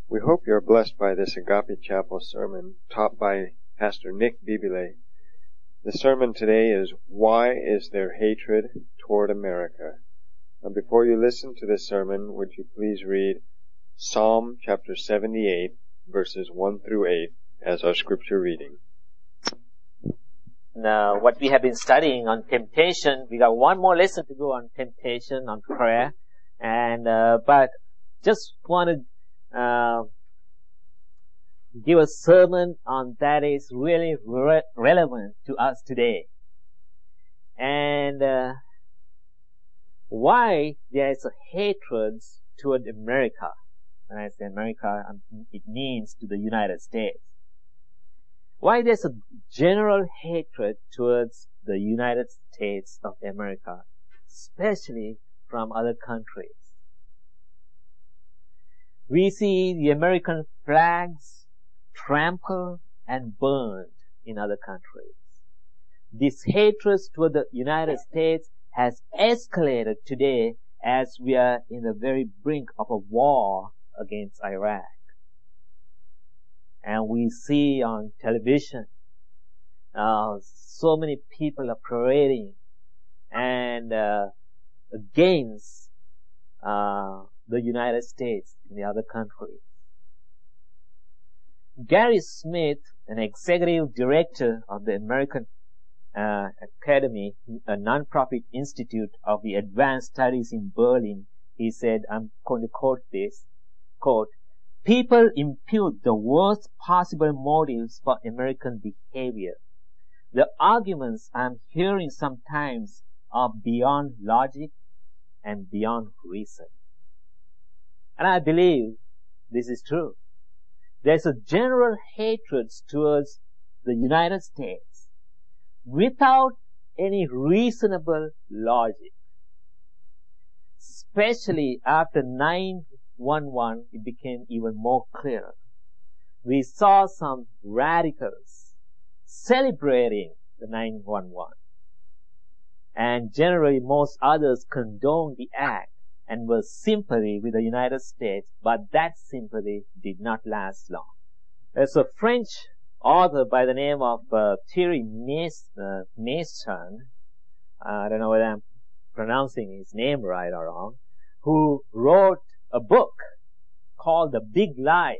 We hope you're blessed by this Agape Chapel sermon taught by Pastor Nick Bibile. The sermon today is, Why is There Hatred Toward America? And before you listen to this sermon, would you please read Psalm chapter 78, verses 1 through 8 as our scripture reading. Now, what we have been studying on temptation, we got one more lesson to go on temptation, on prayer, and but just want to give a sermon on that is really relevant to us today, and why there is a hatred toward America. When I say America, it means to the United States. Why there's a general hatred towards the United States of America, especially from other countries. We see the American flags trampled and burned in other countries. This hatred toward the United States has escalated today as we are in the very brink of a war against Iraq. And we see on television, so many people are parading and against the United States and the other countries. Gary Smith, an executive director of the American Academy, a non-profit institute of the advanced studies in Berlin, he said, I'm going to quote this, quote, "People impute the worst possible motives for American behavior. The arguments I'm hearing sometimes are beyond logic and beyond reason." And I believe this is true. There's a general hatred towards the United States without any reasonable logic. Especially after 9/11, it became even more clear. We saw some radicals celebrating the 9/11. And generally most others condoned the act and were sympathy with the United States, but that sympathy did not last long. There's a French author by the name of Thierry Meyssan, I don't know whether I'm pronouncing his name right or wrong, who wrote a book called The Big Lie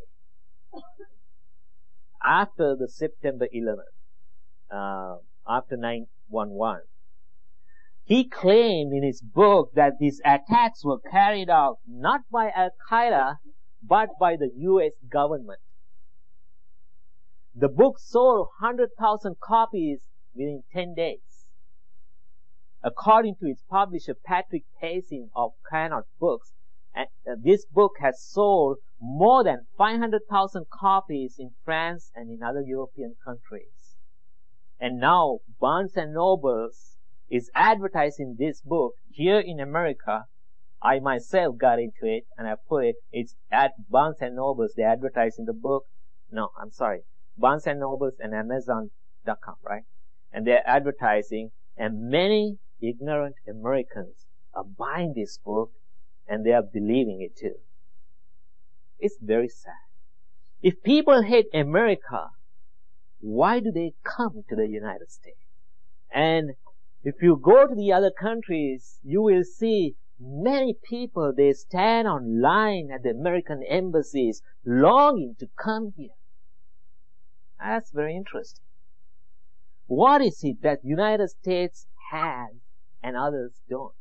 after the September 11th, after 9/11. He claimed in his book that these attacks were carried out not by Al-Qaeda, but by the U.S. government. The book sold 100,000 copies within 10 days. According to its publisher, Patrick Payson of Canard Books, this book has sold more than 500,000 copies in France and in other European countries. And now Barnes & Noble is advertising this book here in America. I myself got into it and I put it, it's at Barnes & Noble, they're advertising the book. No, I'm sorry. Barnes & Noble and Amazon.com, right? And they're advertising, and many ignorant Americans are buying this book and they are believing it too. It's very sad. If people hate America, why do they come to the United States? And if you go to the other countries, you will see many people, they stand on line at the American embassies longing to come here. That's very interesting. What is it that United States has and others don't?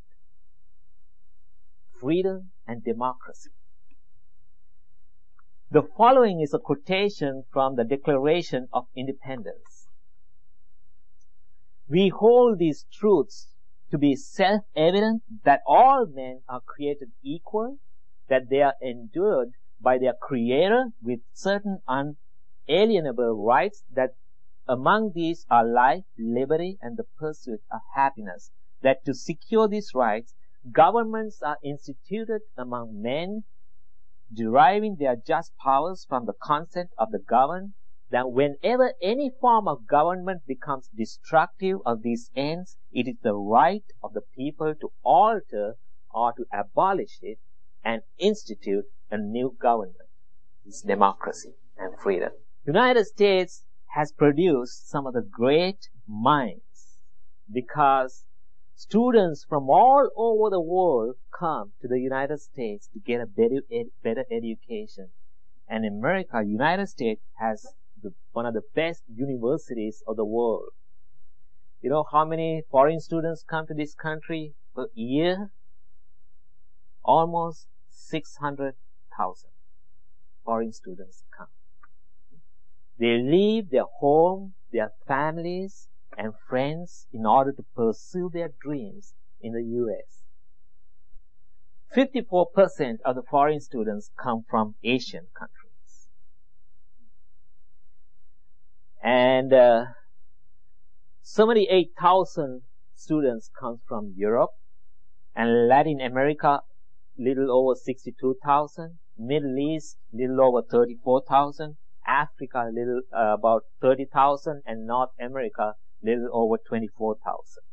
Freedom and democracy. The following is a quotation from the Declaration of Independence. "We hold these truths to be self-evident that all men are created equal, that they are endued by their Creator with certain unalienable rights, that among these are life, liberty, and the pursuit of happiness, that to secure these rights, governments are instituted among men, deriving their just powers from the consent of the governed, that whenever any form of government becomes destructive of these ends, it is the right of the people to alter or to abolish it and institute a new government." is democracy and freedom. United States has produced some of the great minds because students from all over the world come to the United States to get a better education. And America, United States, has one of the best universities of the world. You know how many foreign students come to this country per year? Almost 600,000 foreign students come. They leave their home, their families, and friends in order to pursue their dreams in the U.S. 54% of the foreign students come from Asian countries. And 78,000 students come from Europe, and Latin America, little over 62,000, Middle East, little over 34,000, Africa, little about 30,000, and North America, little over 24,000.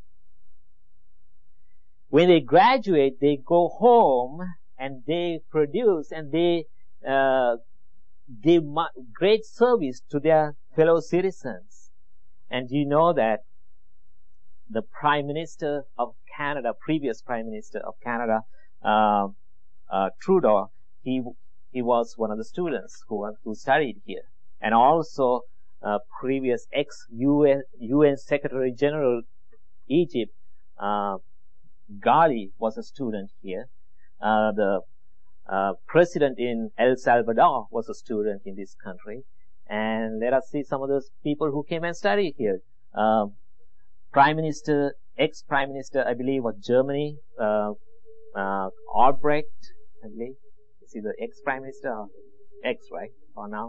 When they graduate, they go home and they produce and they give great service to their fellow citizens. And you know that the Prime Minister of Canada, previous Prime Minister of Canada, Trudeau, he was one of the students who studied here. And also, previous ex-UN Secretary General Egypt, Ghali was a student here. The president in El Salvador was a student in this country. And let us see some of those people who came and studied here. Prime Minister, ex-Prime Minister, I believe, of Germany, Albrecht, I believe. Is he the ex-Prime Minister or ex, right? Or now?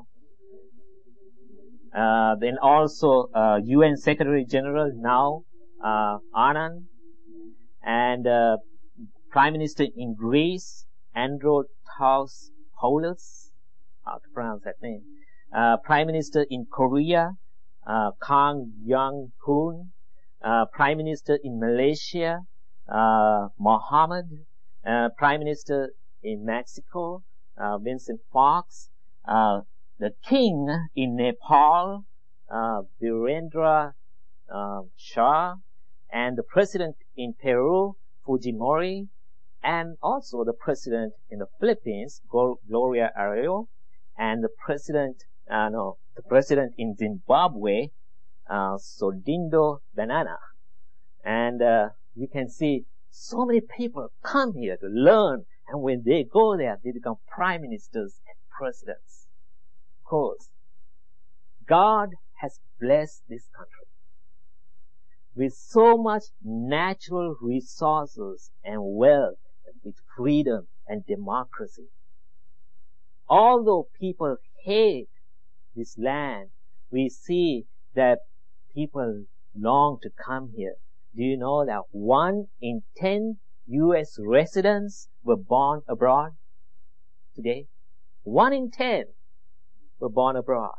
Then also, UN Secretary General now, Anand, and, Prime Minister in Greece, Andros Poulos, how to pronounce that name, Prime Minister in Korea, Kang Young-hoon, Prime Minister in Malaysia, Mohammed, Prime Minister in Mexico, Vincent Fox, the King in Nepal, Virendra Shah, and the President in Peru, Fujimori, and also the President in the Philippines, Gloria Arroyo, and the President in Zimbabwe, Sodindo Banana. And you can see so many people come here to learn, and when they go there, they become prime ministers and presidents. Of course, God has blessed this country with so much natural resources and wealth, with freedom and democracy. Although people hate this land, we see that people long to come here. Do you know that 1 in 10 U.S. residents were born abroad today? 1 in 10 were born abroad.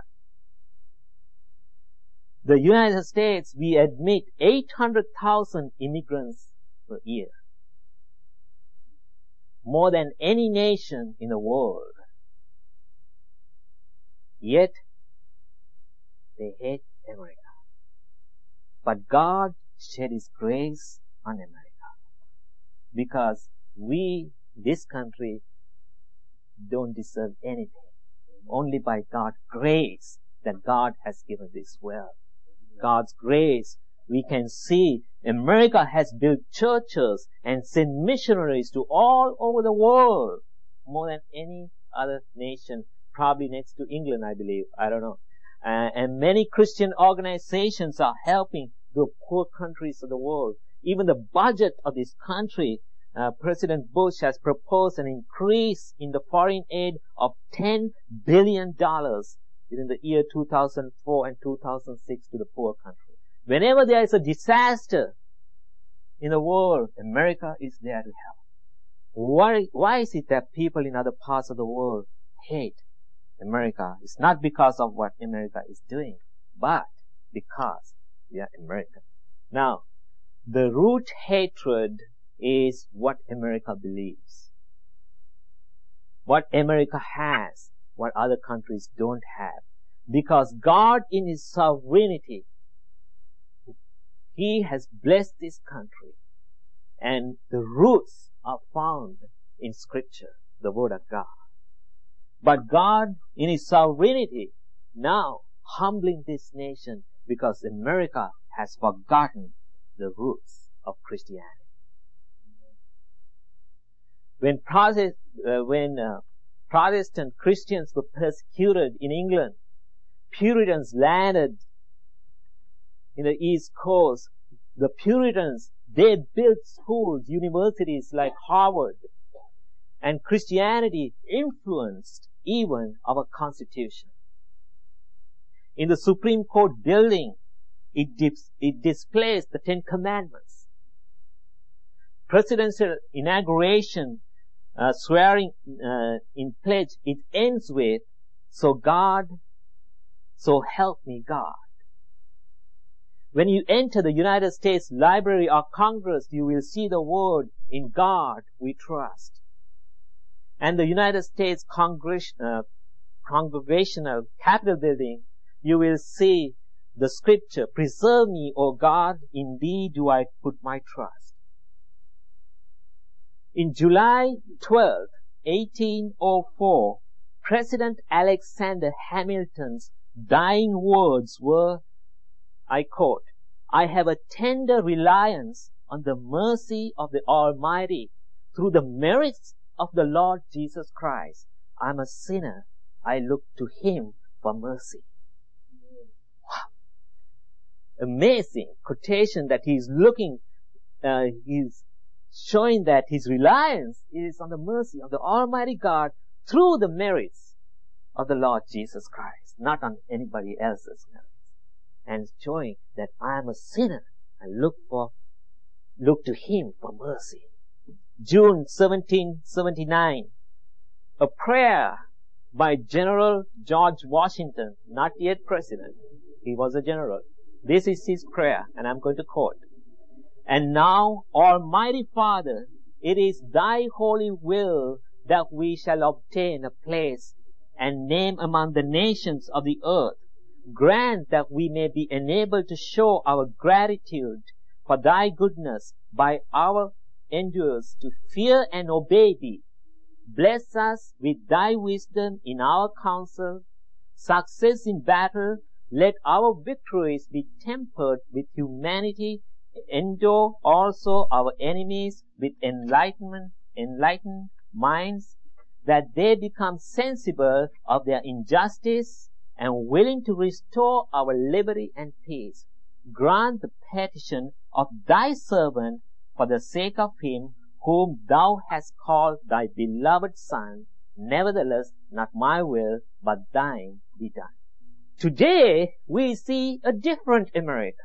The United States, we admit 800,000 immigrants per year. More than any nation in the world. Yet, they hate America. But God shed His grace on America. Because we, this country, don't deserve anything. Only by God's grace that God has given this wealth. God's grace, we can see America has built churches and sent missionaries to all over the world. More than any other nation, probably next to England, I believe. I don't know. And many Christian organizations are helping the poor countries of the world. Even the budget of this country, President Bush has proposed an increase in the foreign aid of $10 billion within the year 2004 and 2006 to the poor country. Whenever there is a disaster in the world, America is there to help. Why is it that people in other parts of the world hate America? It's not because of what America is doing, but because we are American. Now, the root hatred is what America believes. What America has, what other countries don't have. Because God in His sovereignty, He has blessed this country. And the roots are found in Scripture, the Word of God. But God in His sovereignty now humbling this nation because America has forgotten the roots of Christianity. When Protestant Christians were persecuted in England, Puritans landed in the East Coast. The Puritans, they built schools, universities like Harvard. And Christianity influenced even our Constitution. In the Supreme Court building, it displays the Ten Commandments. Presidential inauguration, swearing in pledge, it ends with, so help me God. When you enter the United States Library or Congress, you will see the word, in God we trust. And the United States Congregational Capitol building, you will see the scripture, preserve me, O God, in thee do I put my trust. In July 12, 1804, President Alexander Hamilton's dying words were, I quote, I have a tender reliance on the mercy of the Almighty through the merits of the Lord Jesus Christ. I'm a sinner. I look to Him for mercy. Wow. Amazing quotation that he's showing that his reliance is on the mercy of the Almighty God through the merits of the Lord Jesus Christ, not on anybody else's merits. And showing that I am a sinner and look to Him for mercy. June 1779, a prayer by General George Washington, not yet president. He was a general. This is his prayer, and I'm going to quote. And now, Almighty Father, it is Thy holy will that we shall obtain a place and name among the nations of the earth. Grant that we may be enabled to show our gratitude for Thy goodness by our endurance to fear and obey Thee. Bless us with Thy wisdom in our counsel, success in battle. Let our victories be tempered with humanity. Endure also our enemies with enlightened minds, that they become sensible of their injustice and willing to restore our liberty and peace. Grant the petition of Thy servant for the sake of Him whom Thou hast called Thy beloved Son. Nevertheless, not my will, but Thine be done. Today, we see a different America.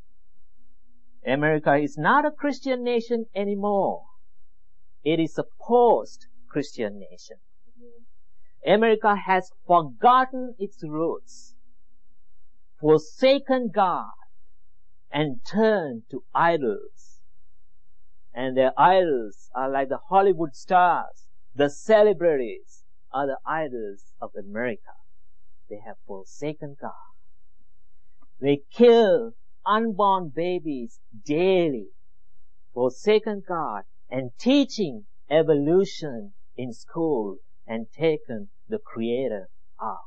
America is not a Christian nation anymore. It is a post-Christian nation. America has forgotten its roots, forsaken God, and turned to idols. And their idols are like the Hollywood stars. The celebrities are the idols of America. They have forsaken God. They kill unborn babies daily, forsaken God, and teaching evolution in school and taken the Creator out.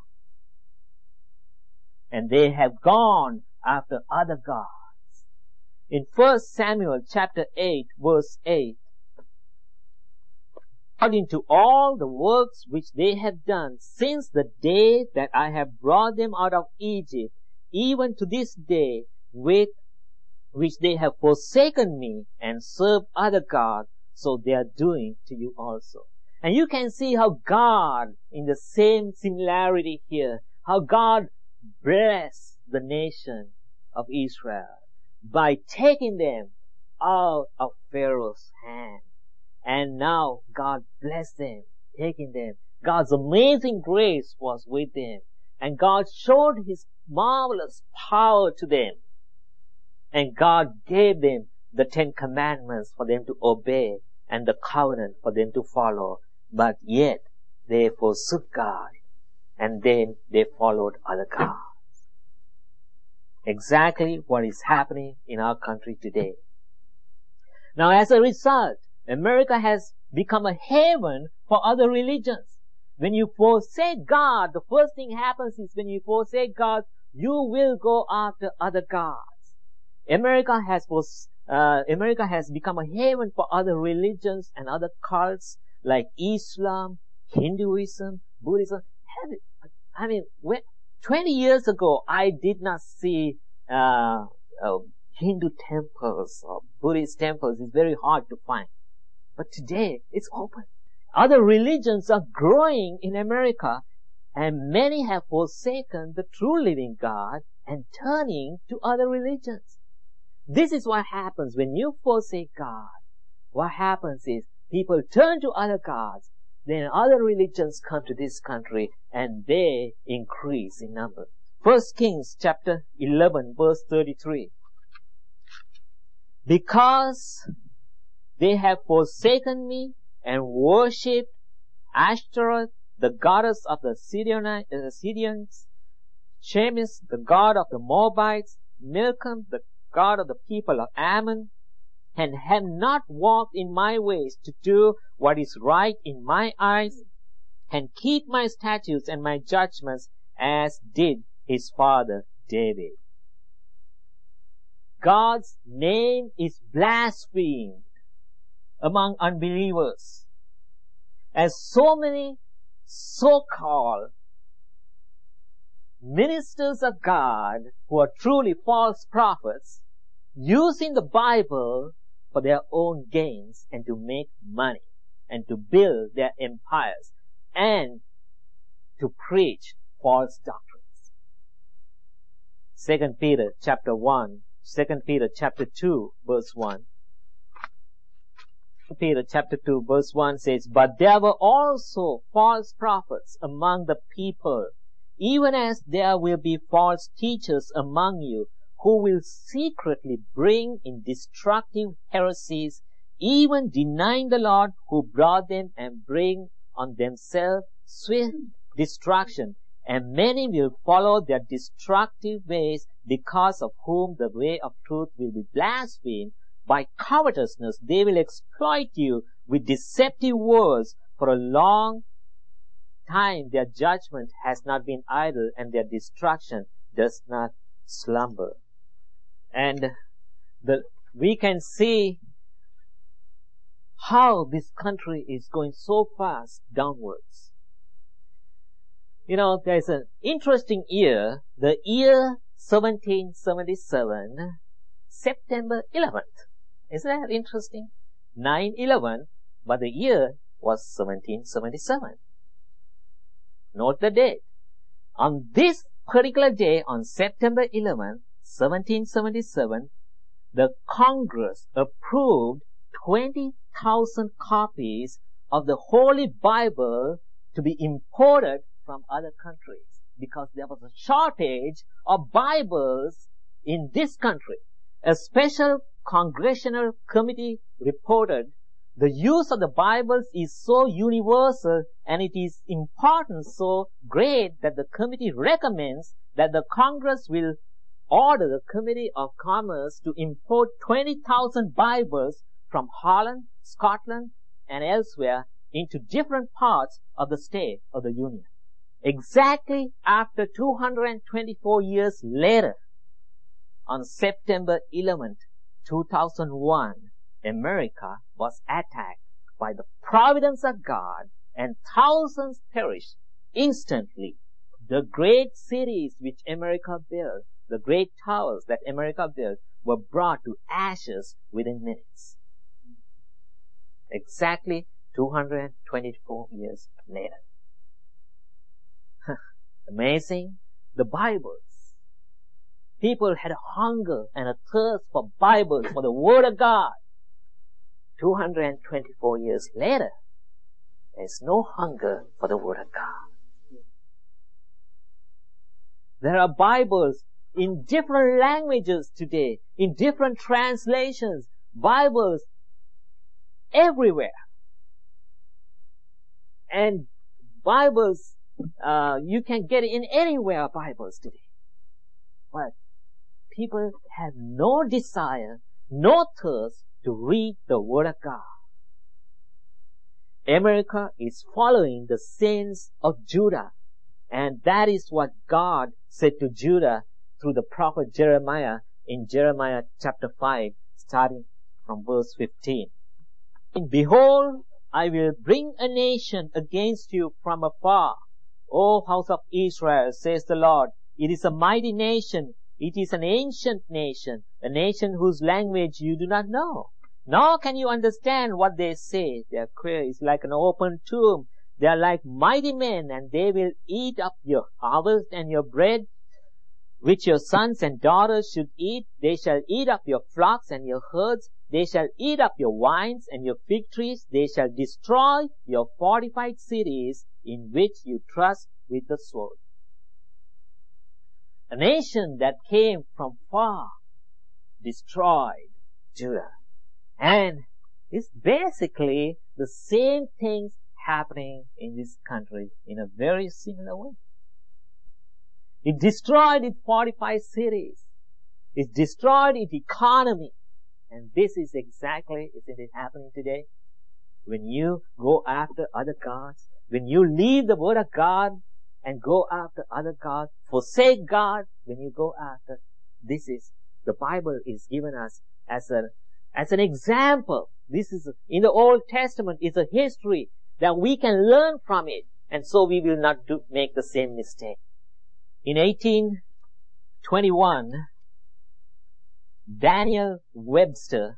And they have gone after other gods. In 1 Samuel chapter 8, verse 8, according to all the works which they have done since the day that I have brought them out of Egypt, even to this day, with which they have forsaken me and served other gods, so they are doing to you also. And you can see how God, in the same similarity here, how God blessed the nation of Israel by taking them out of Pharaoh's hand. And now God blessed them, taking them. God's amazing grace was with them. And God showed His marvelous power to them. And God gave them the 10 Commandments for them to obey and the covenant for them to follow. But yet they forsook God and then they followed other gods. Exactly what is happening in our country today. Now, as a result, America has become a haven for other religions. When you forsake God, the first thing happens is when you forsake God, you will go after other gods. America has become a haven for other religions and other cults like Islam, Hinduism, Buddhism. 20 years ago, I did not see Hindu temples or Buddhist temples. It's very hard to find. But today, it's open. Other religions are growing in America, and many have forsaken the true living God and turning to other religions. This is what happens when you forsake God. What happens is people turn to other gods, then other religions come to this country and they increase in number. 1 Kings chapter 11 verse 33. Because they have forsaken me and worshipped Ashtaroth, the goddess of the Sidonians, Chemosh, the god of the Moabites, Milcom, the god of the people of Ammon, and have not walked in my ways to do what is right in my eyes, and keep my statutes and my judgments as did his father David. God's name is blasphemed among unbelievers, as so many so-called ministers of God who are truly false prophets using the Bible for their own gains and to make money and to build their empires and to preach false doctrines. 2 Peter chapter 2 verse 1. Peter chapter 2 verse 1 says, But there were also false prophets among the people, even as there will be false teachers among you, who will secretly bring in destructive heresies, even denying the Lord who brought them, and bring on themselves swift destruction. And many will follow their destructive ways, because of whom the way of truth will be blasphemed. By covetousness they will exploit you with deceptive words. For a long time their judgment has not been idle, and their destruction does not slumber. And we can see how this country is going so fast downwards. You know, there's an interesting year, the year 1777, September 11th. Isn't that interesting? 9/11, but the year was 1777. Note the date. On this particular day, on September 11th, 1777, the Congress approved 20,000 copies of the Holy Bible to be imported from other countries, because there was a shortage of Bibles in this country. A special congressional committee reported the use of the Bibles is so universal and it is important so great that the committee recommends that the Congress will order the Committee of Commerce to import 20,000 Bibles from Holland, Scotland, and elsewhere into different parts of the state of the Union. Exactly after 224 years later, on September 11th, 2001, America was attacked by the providence of God, and thousands perished instantly. The great cities which America built, the great towers that America built, were brought to ashes within minutes. Exactly 224 years later. Amazing. The Bibles. People had a hunger and a thirst for Bibles, for the Word of God. 224 years later, there's no hunger for the Word of God. There are Bibles in different languages today, in different translations, Bibles everywhere. And Bibles You can get in anywhere Bibles today. But people have no desire, no thirst to read the Word of God. America is following the sins of Judah. And that is what God said to Judah through the prophet Jeremiah in Jeremiah chapter 5, starting from verse 15. Behold, I will bring a nation against you from afar. O house of Israel, says the Lord, it is a mighty nation. It is an ancient nation, a nation whose language you do not know. Nor can you understand what they say. Their prayer is like an open tomb. They are like mighty men, and they will eat up your harvest and your bread, which your sons and daughters should eat. They shall eat up your flocks and your herds. They shall eat up your vines and your fig trees. They shall destroy your fortified cities in which you trust with the sword. A nation that came from far destroyed Judah. And it's basically the same things happening in this country in a very similar way. It destroyed its fortified cities. It destroyed its economy. And this is exactly, isn't it happening today? When you go after other gods, when you leave the Word of God and go after other gods, forsake God when you go after, this is, the Bible is given us as an example. This is, in the Old Testament, is a history that we can learn from it. And so we will not make the same mistake. In 1821, Daniel Webster,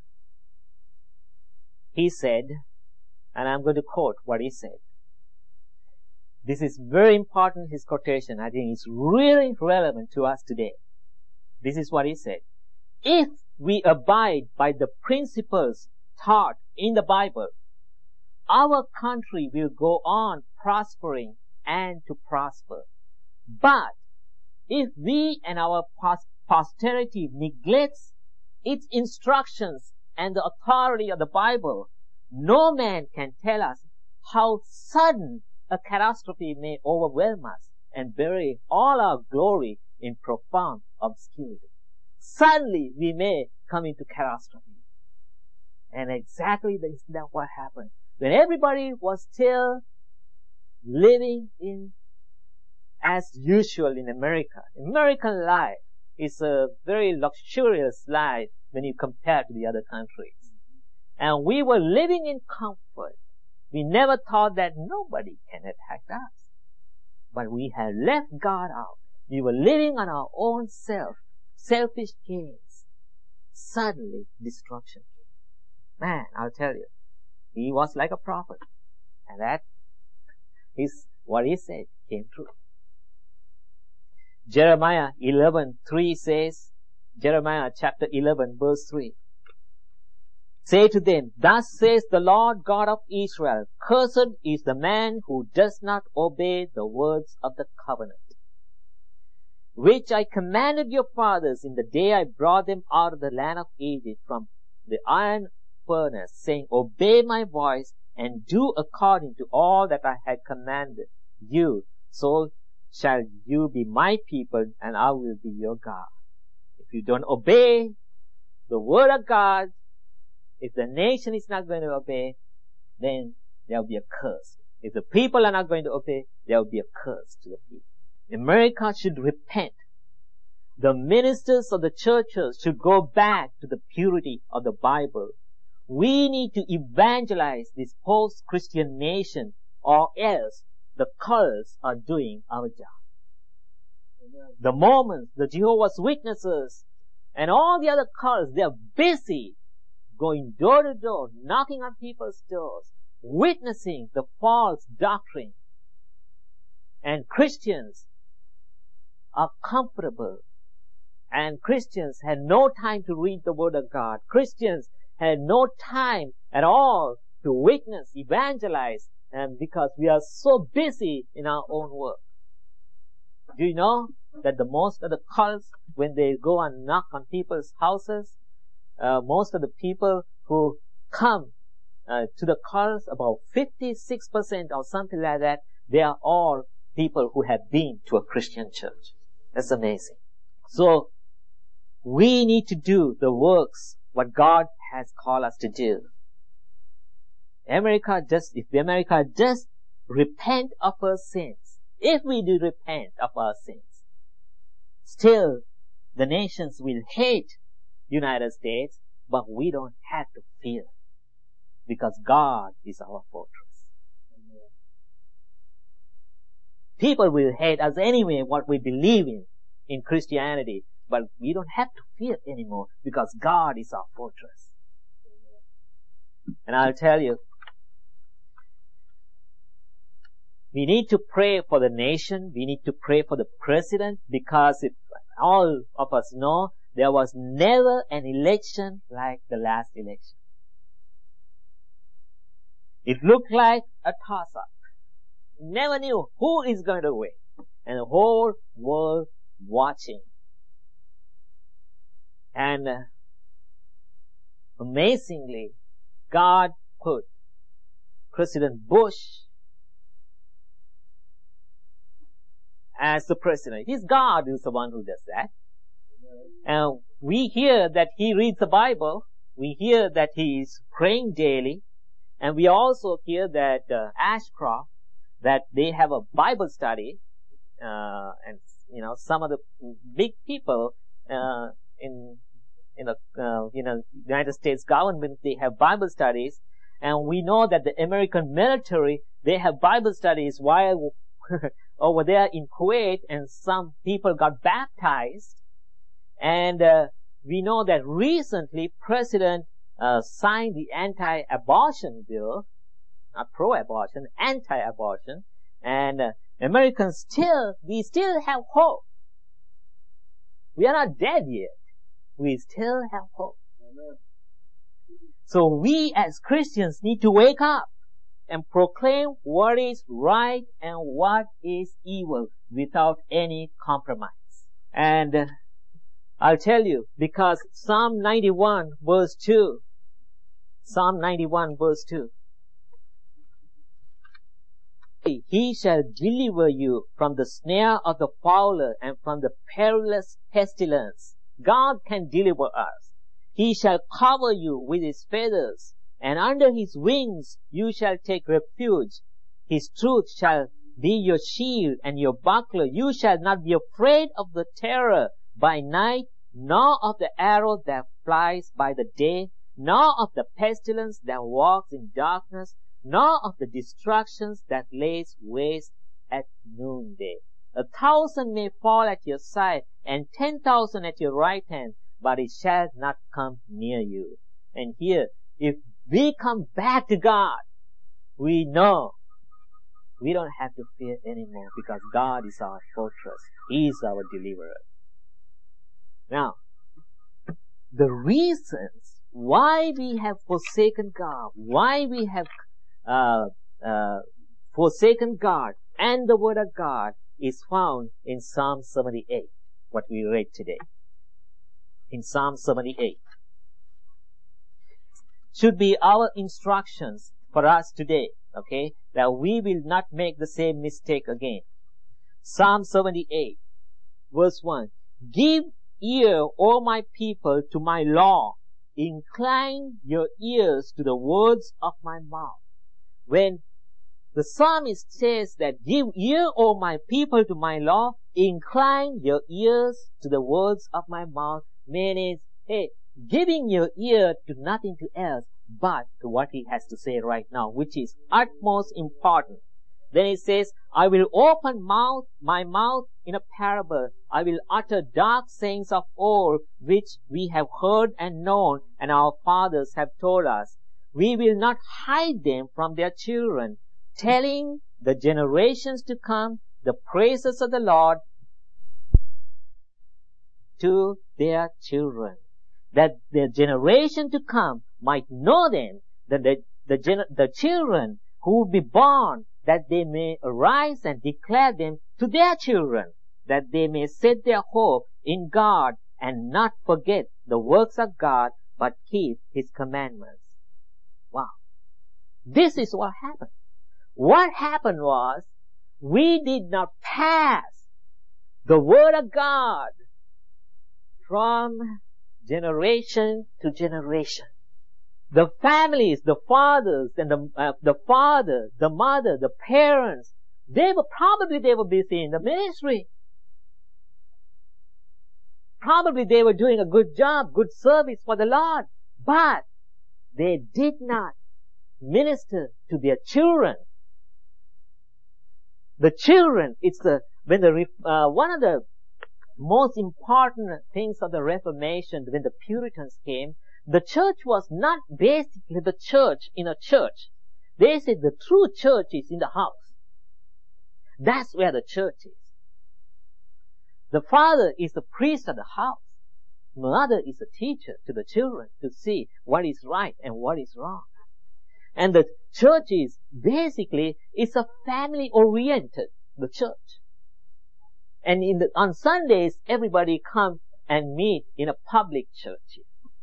he said, and I'm going to quote what he said. This is very important, his quotation. I think it's really relevant to us today. This is what he said. If we abide by the principles taught in the Bible, our country will go on prospering and to prosper. But if we and our posterity neglects its instructions and the authority of the Bible, no man can tell us how sudden a catastrophe may overwhelm us and bury all our glory in profound obscurity. Suddenly we may come into catastrophe. And exactly that's what happened. When everybody was still living in as usual in America. American life is a very luxurious life when you compare to the other countries. And we were living in comfort. We never thought that nobody can attack us. But we had left God out. We were living on our own selfish gains. Suddenly, destruction came. Man, I'll tell you, he was like a prophet. And that is what he said came true. Jeremiah 11:3 says, Jeremiah chapter 11 verse 3. Say to them, thus says the Lord God of Israel, cursed is the man who does not obey the words of the covenant, which I commanded your fathers in the day I brought them out of the land of Egypt from the iron furnace, saying, obey my voice and do according to all that I had commanded you. So shall you be my people and I will be your God. If you don't obey the word of God, if the nation is not going to obey, then there will be a curse. If the people are not going to obey, there will be a curse to the people. America should repent. The ministers of the churches should go back to the purity of the Bible. We need to evangelize this post-Christian nation, or else the cults are doing our job. The Mormons, the Jehovah's Witnesses, and all the other cults, they are busy going door to door, knocking on people's doors, witnessing the false doctrine. And Christians are comfortable. And Christians had no time to read the Word of God. Christians had no time at all to witness, evangelize, and because we are so busy in our own work. Do you know that the most of the cults, when they go and knock on people's houses, most of the people who come to the cults, about 56% or something like that, they are all people who have been to a Christian church. That's amazing. So, we need to do the works what God has called us to do. If America just repent of her sins, if we do repent of our sins, still the nations will hate United States, but we don't have to fear, because God is our fortress. People will hate us anyway, what we believe in Christianity, but we don't have to fear anymore, because God is our fortress. And I'll tell you, we need to pray for the nation, we need to pray for the president, because if all of us know, there was never an election like the last election. It looked like a toss-up. Never knew who is going to win. And the whole world watching. And amazingly, God put President Bush as the president. It's God who's the one who does that. And we hear that he reads the Bible. We hear that he is praying daily. And we also hear that Ashcroft, that they have a Bible study. And, some of the big people in the United States government, they have Bible studies. And we know that the American military, they have Bible studies while over there in Kuwait, and some people got baptized. And we know that recently President signed the anti-abortion bill, not pro-abortion, anti-abortion, and Americans we still have hope. We are not dead yet. We still have hope. Amen. So we as Christians need to wake up and proclaim what is right and what is evil without any compromise. And I'll tell you, because Psalm 91 verse 2, He shall deliver you from the snare of the fowler and from the perilous pestilence. God can deliver us. He shall cover you with His feathers, and under His wings you shall take refuge. His truth shall be your shield and your buckler. You shall not be afraid of the terror by night, nor of the arrow that flies by the day, nor of the pestilence that walks in darkness, nor of the destructions that lays waste at noonday. 1,000 may fall at your side, and 10,000 at your right hand, but it shall not come near you. And here, if we come back to God, we know we don't have to fear anymore, because God is our fortress. He is our deliverer. Now, the reasons why we have forsaken God, why we have forsaken God and the Word of God, is found in Psalm 78, what we read today. In Psalm 78. Should be our instructions for us today, okay, that we will not make the same mistake again. Psalm 78, verse 1. Give ear, O my people, to my law. Incline your ears to the words of my mouth. When the psalmist says that, give ear, O my people, to my law, incline your ears to the words of my mouth, meaning, hey, giving your ear to nothing else but to what he has to say right now, which is utmost important. Then he says, I will open my mouth in a parable. I will utter dark sayings of old, which we have heard and known, and our fathers have told us. We will not hide them from their children, telling the generations to come the praises of the Lord to their children, that the generation to come might know them, that the children who will be born, that they may arise and declare them to their children, that they may set their hope in God and not forget the works of God, but keep His commandments. Wow. This is what happened. What happened was, we did not pass the Word of God from generation to generation. The families, the fathers and the father, the mother, the parents, they were busy in the ministry. Probably they were doing a good job, good service for the Lord, but they did not minister to their children. The children, one of the most important things of the Reformation, when the Puritans came, the church was not basically the church in a church. They said the true church is in the house. That's where the church is. The father is the priest of the house. Mother is a teacher to the children to see what is right and what is wrong. And the church is basically, it's a family oriented, the church. And on Sundays, everybody comes and meet in a public church.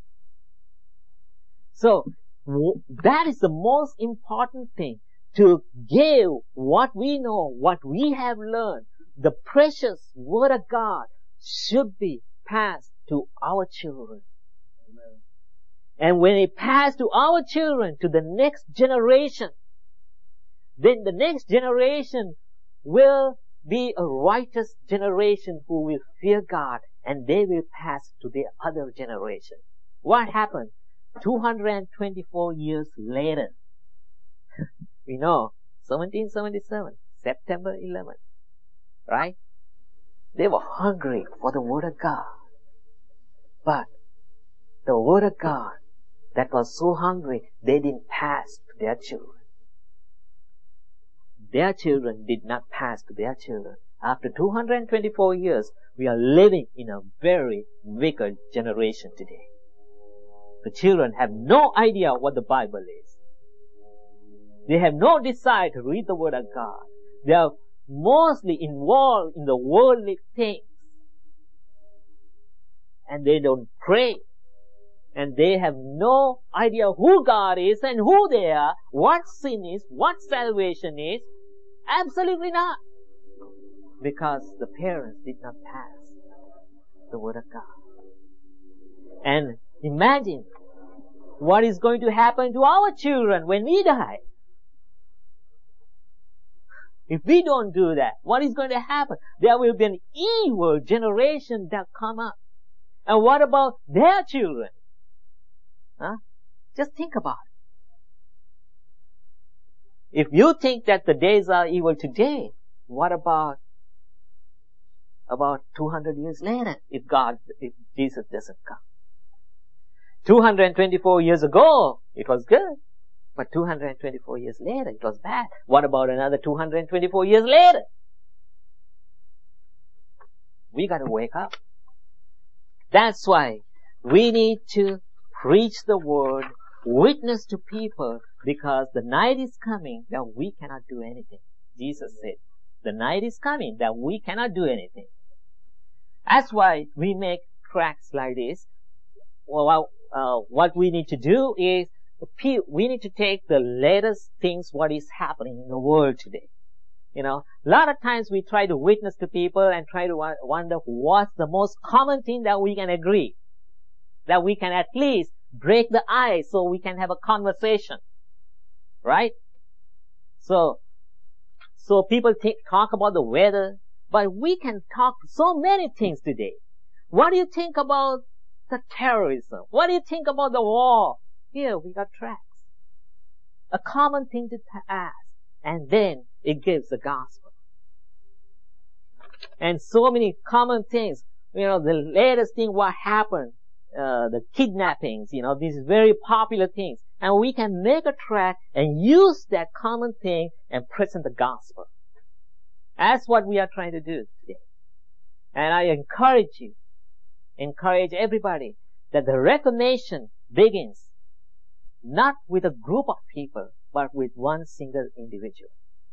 So, that is the most important thing, to give what we know, what we have learned. The precious Word of God should be passed to our children. Amen. And when it passed to our children, to the next generation, then the next generation will be a righteous generation who will fear God, and they will pass to the other generation. What happened? 224 years later, we know, 1777, September 11th, right? They were hungry for the Word of God. But the Word of God that was so hungry, they didn't pass to their children. Their children did not pass to their children. After 224 years, we are living in a very wicked generation today. The children have no idea what the Bible is. They have no desire to read the Word of God. They are mostly involved in the worldly things. And they don't pray. And they have no idea who God is and who they are, what sin is, what salvation is. Absolutely not. Because the parents did not pass the Word of God. And imagine what is going to happen to our children when we die. If we don't do that, what is going to happen? There will be an evil generation that come up. And what about their children? Huh? Just think about it. If you think that the days are evil today, what about 200 years later, if Jesus doesn't come? 224 years ago, it was good. But 224 years later, it was bad. What about another 224 years later? We gotta wake up. That's why we need to preach the Word, witness to people, because the night is coming that we cannot do anything. Jesus said, the night is coming that we cannot do anything. That's why we make tracts like this. Well, what we need to do is, we need to take the latest things, what is happening in the world today. You know, a lot of times we try to witness to people and try to wonder what's the most common thing that we can agree. That we can at least break the ice so we can have a conversation. Right? So people talk about the weather, but we can talk so many things today. What do you think about the terrorism? What do you think about the war? Here we got tracts. A common thing to ask. And then it gives the gospel. And so many common things. You know, the latest thing what happened, the kidnappings, you know, these very popular things. And we can make a tract and use that common thing and present the gospel. That's what we are trying to do today. And I encourage everybody that the Reformation begins not with a group of people, but with one single individual.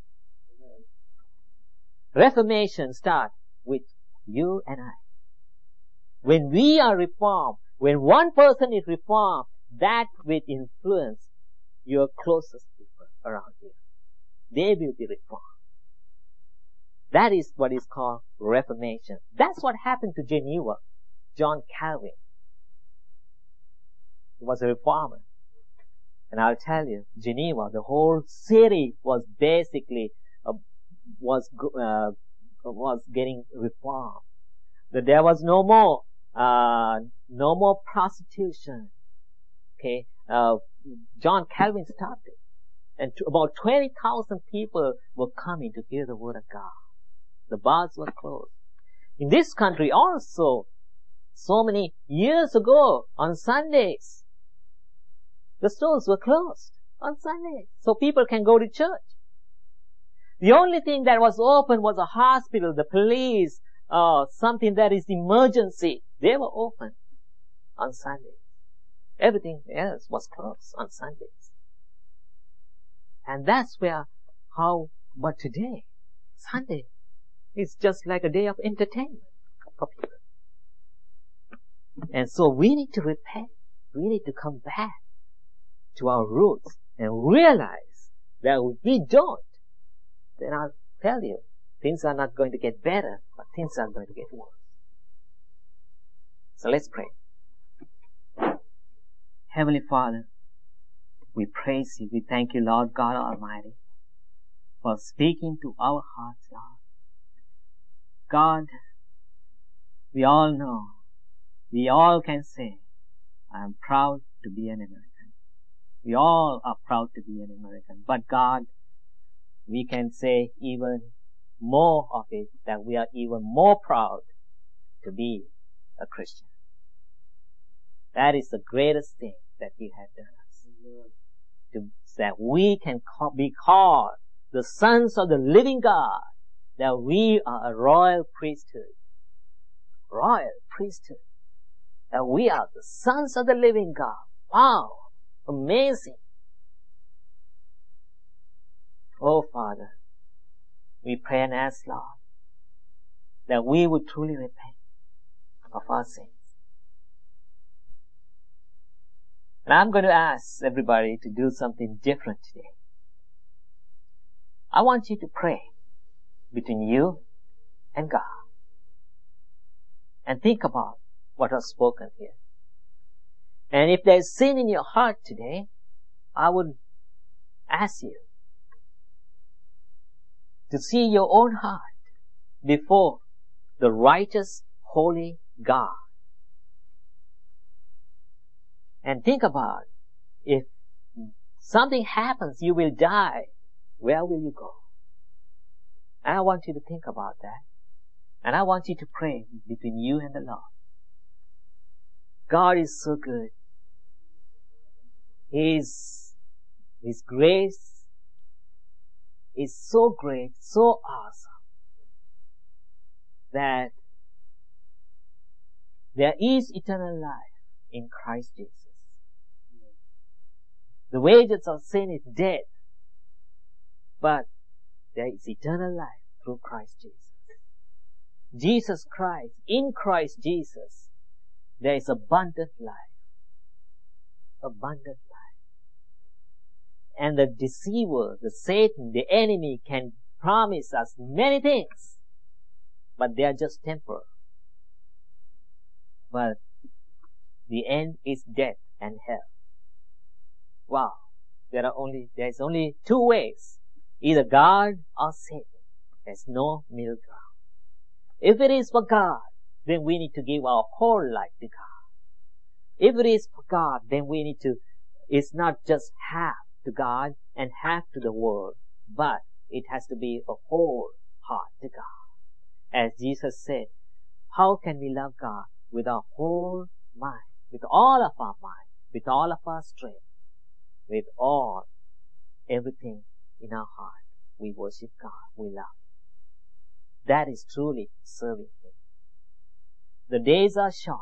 Reformation starts with you and I. When we are reformed, when one person is reformed, that will influence your closest people around you. They will be reformed. That is what is called Reformation. That's what happened to Geneva. John Calvin. He was a reformer. And I'll tell you, Geneva, the whole city was basically, was getting reformed. That there was no more prostitution. Okay. John Calvin stopped it. And about 20,000 people were coming to hear the word of God. The bars were closed. In this country also, so many years ago, on Sundays, the stores were closed on Sundays, so people can go to church. The only thing that was open was a hospital, the police, something that is emergency. They were open on Sundays. Everything else was closed on Sundays. And that's but today, Sunday, is just like a day of entertainment for people. And so we need to repent. We need to come back to our roots and realize that if we don't, then I'll tell you, things are not going to get better, but things are going to get worse. So let's pray. Heavenly Father, we praise you. We thank you, Lord God Almighty, for speaking to our hearts, Lord. God, we all know, we all can say, I am proud to be an American. We all are proud to be an American. But God, we can say even more of it, that we are even more proud to be a Christian. That is the greatest thing that you have done us. That we can be called the sons of the living God, that we are a royal priesthood. Royal priesthood. That we are the sons of the living God. Wow! Amazing. Oh Father, we pray and ask, Lord, that we would truly repent of our sins. And I'm going to ask everybody to do something different today. I want you to pray between you and God. And think about what was spoken here. And if there's sin in your heart today, I would ask you to see your own heart before the righteous, holy God. And think about, if something happens, you will die, where will you go? And I want you to think about that. And I want you to pray between you and the Lord. God is so good. His grace is so great, so awesome, that there is eternal life in Christ Jesus. The wages of sin is death, but there is eternal life through Christ Jesus. Jesus Christ, in Christ Jesus, there is abundant life. Abundant life. And the deceiver, the Satan, the enemy can promise us many things, but they are just temporal. But the end is death and hell. Wow. There's only two ways. Either God or Satan. There's no middle ground. If it is for God, then we need to give our whole life to God. If it is for God, then we need to, it's not just half to God and half to the world, but it has to be a whole heart to God. As Jesus said, how can we love God with our whole mind, with all of our mind, with all of our strength, with everything in our heart? We worship God, we love Him. That is truly serving Him. The days are short,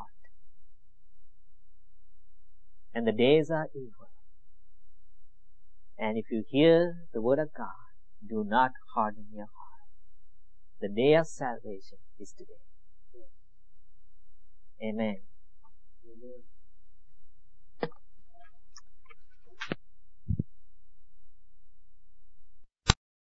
and the days are evil. And if you hear the word of God, do not harden your heart. The day of salvation is today. Amen. Amen.